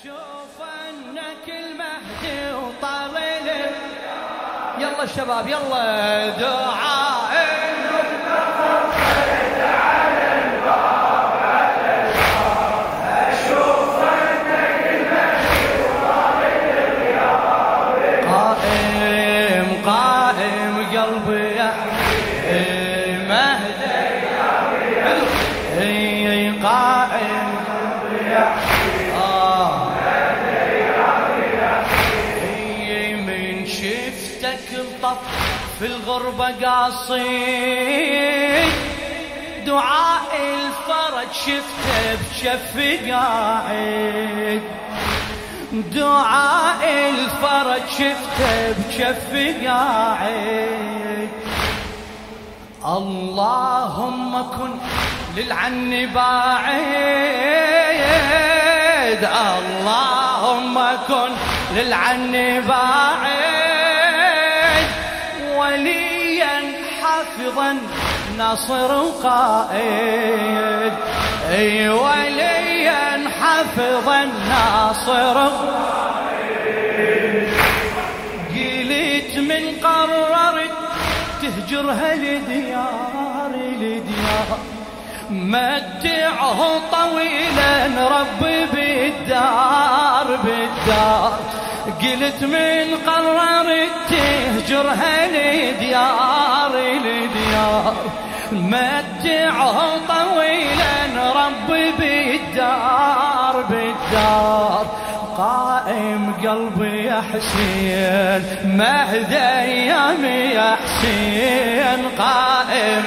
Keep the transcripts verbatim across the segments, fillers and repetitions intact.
اشوف انك المهدي وطالع. يلا شباب يلا دعاء قائم قائم قلبي يا مهدي قائم قلبي يا من شفتك الطف في الغربة قاصد دعاء الفرج شفته بشفي قاعد دعاء الفرج شفته بشفي قاعد اللهم كن للعن باعد اللهم كن للعن باعد وليا حافظا ناصر وقائد اي وليا حافظا ناصر وقائد قلت من قررت تهجرها لديار لديار متعه طويلا ربي بالدار بالدار قلت من قررت تهجرها لديار لديار متعه طويلا ربي بالدار بالدار قائم قلبي يا حسين مهدي ايامي يا حسين قائم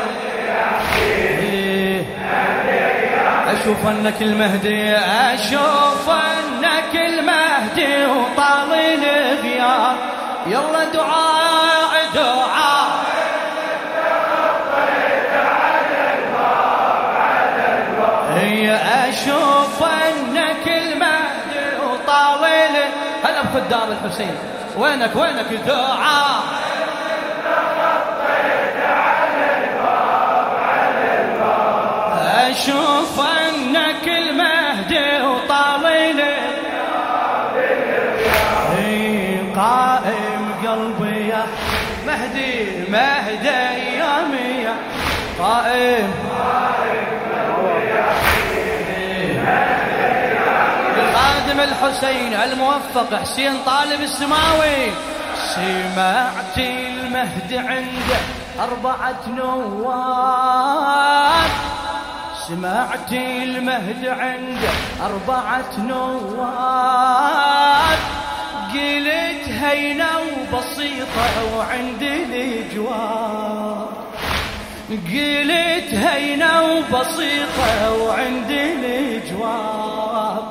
أشوف أنك المهدي أشوف أنك المهدي وطال الغيار يلا دعاء دعاء هي أشوف أنك المهدي وطال هلا بخدام الحسين وينك وينك دعاء أشوف أنك المهدي وطالين قائم قلبي يا مهدي مهدي أيامي قائم الخادم الحسين الموفق حسين طالب السماوي سمعت المهدي عنده أربعة نواب سمعت المهد عنده أربعة نواب قلت هينة وبسيطة وعندي الجواب قلت هينة وبسيطة وعندي الجواب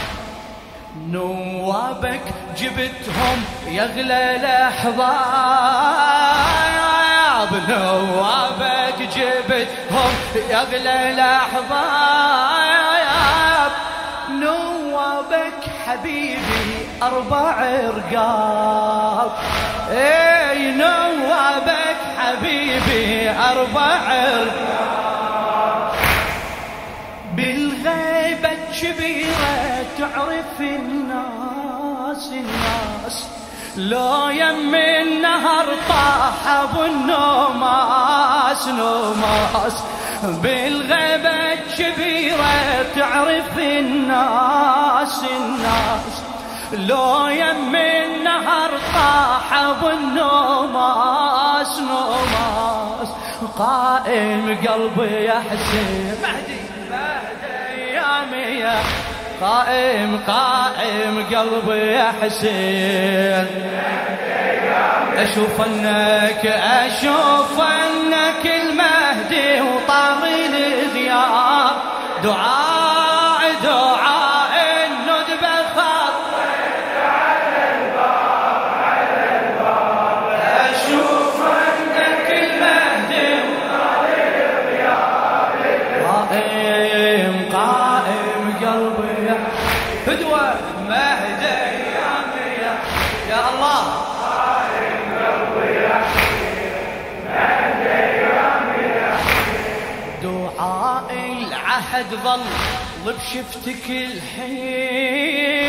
نوابك جبتهم يغلى الأحباب نوابك جبتهم يغلى الأحباب نوابك حبيبي أربع رقاب اي نوابك حبيبي أربع رقاب بالغيبة كبيرة تعرف الناس الناس لو يم النهر طاح ابو النوماس نوماس بالغيبة الكبيرة تعرف الناس الناس لو يم النهر طاح ابو النوماس نوماس قائم قلبي يا حسين مهدي مهدي ايامي يا قائم قائم قلبي يا حسين أشوف أنك أشوف أنك المهدي وطاغي الغيار دعاء دعاء الندبة خطت على الباب على الباب أشوف أنك المهدي وطاغي الغيار قائم قائم قلبي فدوة مهدي أيامي يا الله قائم قلبي يا مهدي أيامي دعاء العهد ظل بشفتك الحين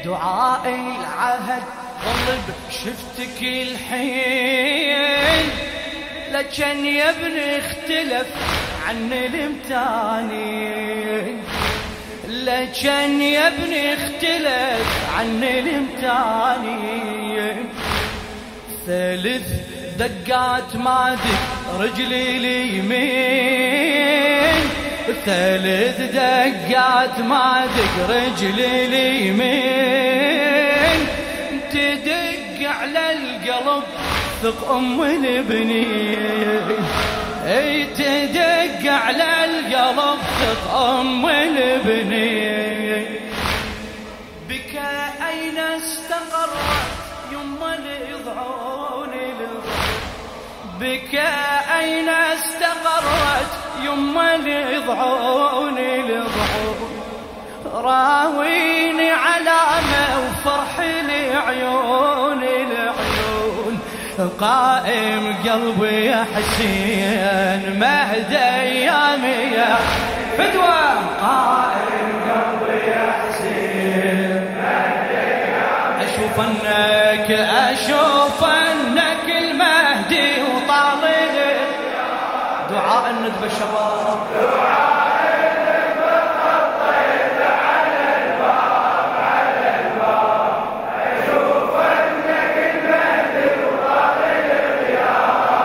دعاء العهد طلب شفتك الحين، لكن يا ابني اختلف عن الامتاني، لكن يا ابني اختلف عن الامتاني. ثلاث دقات ما دق رجلي اليمين، ثلاث دقات ما دق رجلي اليمين، تدق على القلب ثق ام البنين، اي تدق على القلب ثق ام البنين. بك اين استقرت يما الإضعون الإضعون، بك أين استقرت يما الإضعون الإضعون، راويني علامة وفرح لعيون العيون، قائم قلبي يا حسين مهد أيامي يا فدوى، قائم قلبي يا حسين مهد أيامي. أشوف أنك أشوف أنك المهدي وطالب دعاء الندبة الشباب، دعاء الندبة خطيت على الباب على الباب، أشوف أنك المهدي وطالب يا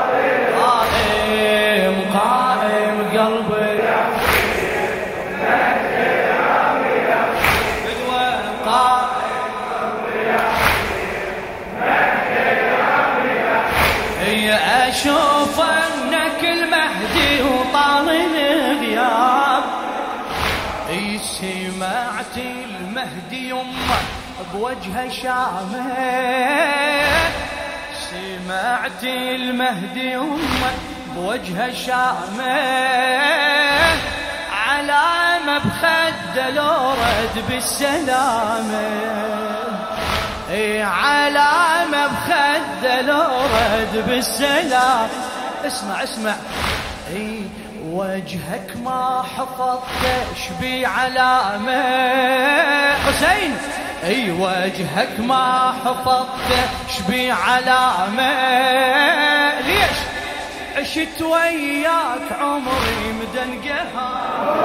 قائم قائم قلبي يا حسين مهدي أيامي يا فدوى، قائم قلبي يا حسين مهدي أيامي يا حسين. أشوف أنك المهدي وطالب غياب، اي سمعت المهدي يمه بوجهه شامه، سمعت المهدي يمه بوجهه شامه، علامه بخده لو رد بالسلامه، اي علامه بخده لو رد بالسلام. اسمع اسمع، اي وجهك ما حفظته شبي علامه حسين، اي وجهك ما حفظته شبي علامه، ليش عشت وياك عمري مدن قهار،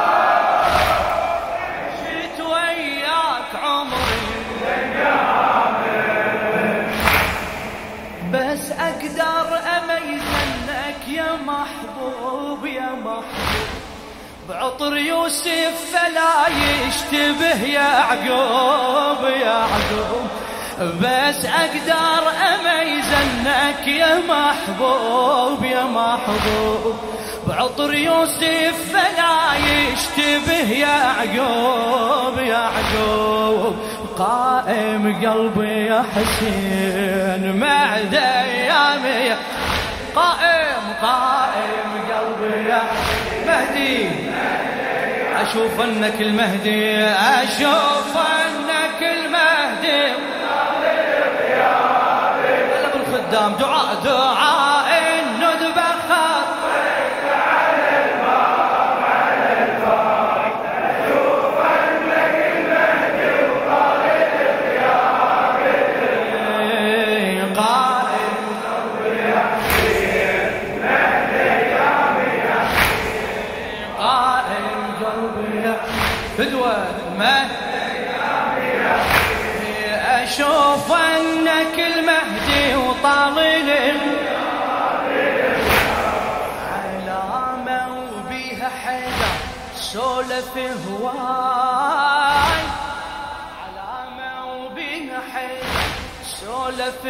عشت وياك عمري مدن قهار، بس اقدر اميز انك يا محبوب يا محبوب بعطر يوسف فلا يشتبه يعقوب يعقوب، بس اقدر اميز انك يا محبوب يا محبوب بعطر يوسف فلا يشتبه يعقوب يعقوب، قائم قلبي يا حسين مهد أيامي، قائم قائم قلبي يا مهدي. أشوف أنك المهدي أشوف أنك المهدي، هلا بالخدام دعاء دعاء الندبة خطيت على الباب على الباب، أشوف أنك المهدي وطالب غيابي، قائم قلبي يا حسين مهدي أيامي يا حسين، قائم قلبي يا فدوى مهدي أيامي يا حسين. أشوف أنك المهدي وطالب علامة وبيها حدا سولف هواي، علامة وبيها حدا سولف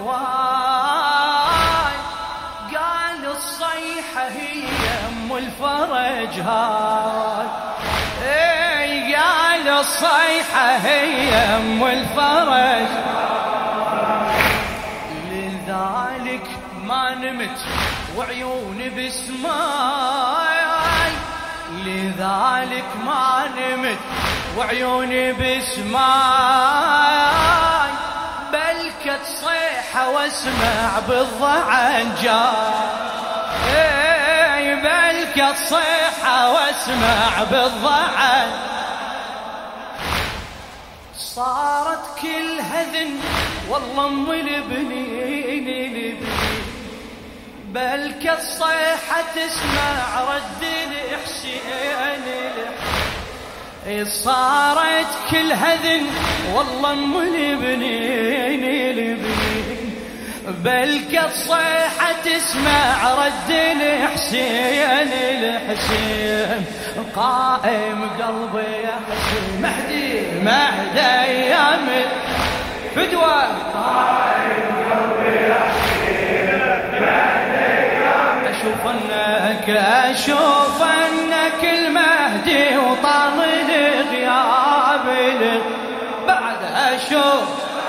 هواي، قال الصيحة هي أم الفرج هاي، اي قال الصيحة هي أم الفرج، لذلك ما نمت وعيوني بسماي، لذلك ما نمت وعيوني بسماي، بلكت صيحة واسمع بالضعن جاي، بلكت صيحة واسمع بالضعن، صارت كل هذن والله ام البنين البنين، بلك الصيحة تسمع رد الحسين الحسين. صارت كل هذن والله ام البنين البنين، بلك الصيحة تسمع رد الحسين الحسين. قائم قلبي يا حسين مهدي مهدي ايام فدوة، قائم قلبي يا حسين مهدي ايام. اشوف انك اشوف انك المهدي وطال غيابي، بعد اشوف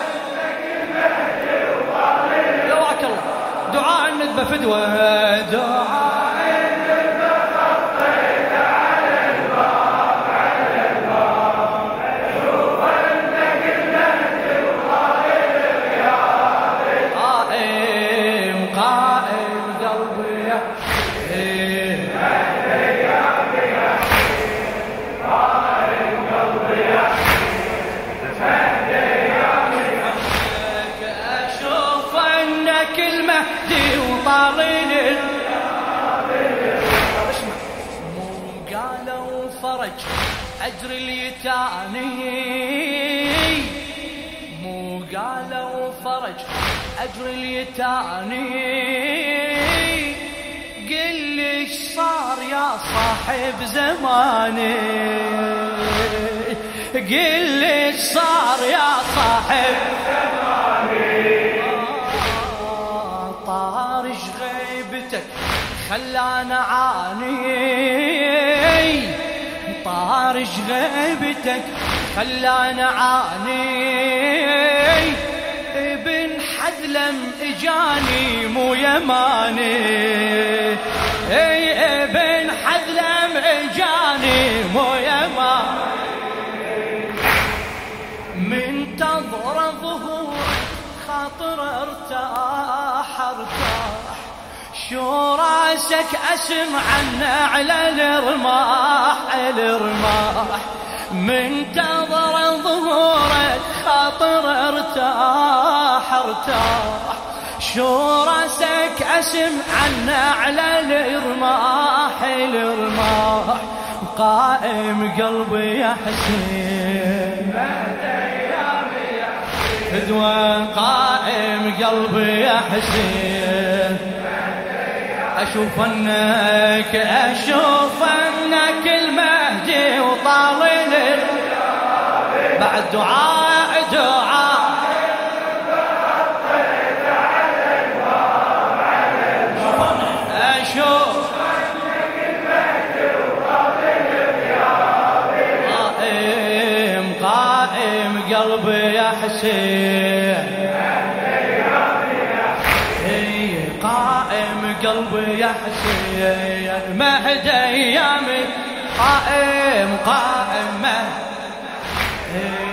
دعاء الندبة فدوة، دعاء الندبة خطيت على الباب على الباب. أشوف أنك المهدي وطالب غيابي، قائم قائم قلبي يا حسين مهدي ايامي يا حسين، قائم قلبي يا حسين مهدي ايامي يا حسين. أشوف أنك المهدي وطالين مو قالوا فرج أجر اليتاني، مو قالوا فرج أجر اليتاني. قل لي ايش صار يا صاحب زماني، قل لي ايش صار يا صاحب زماني. طارش غيبتك خلانا عاني، طارش غيبتك خلانا عاني. ابن حذلم اجاني مو يماني، اي ابن حذلم اجاني مو يماني. من تضر ظهور خاطر ارتاح ارتاح، شو راسك اسمع عنه على الرماح الرماح. من تضر ظهورك خاطر ارتاح ارتاح، شو راسك اسمع عنه على الرماح الرماح. قائم قلبي يا حسين فدوة، قائم قلبي يا حسين. أشوف أنك أشوف أنك المهدي وطالين، بعد دعاء دعاء أشوف أنك المهدي وطالين، قائم قائم قلبي يا حسين، قائم قلبي يا حسين مهدي ايامي. قائم قائم مهدي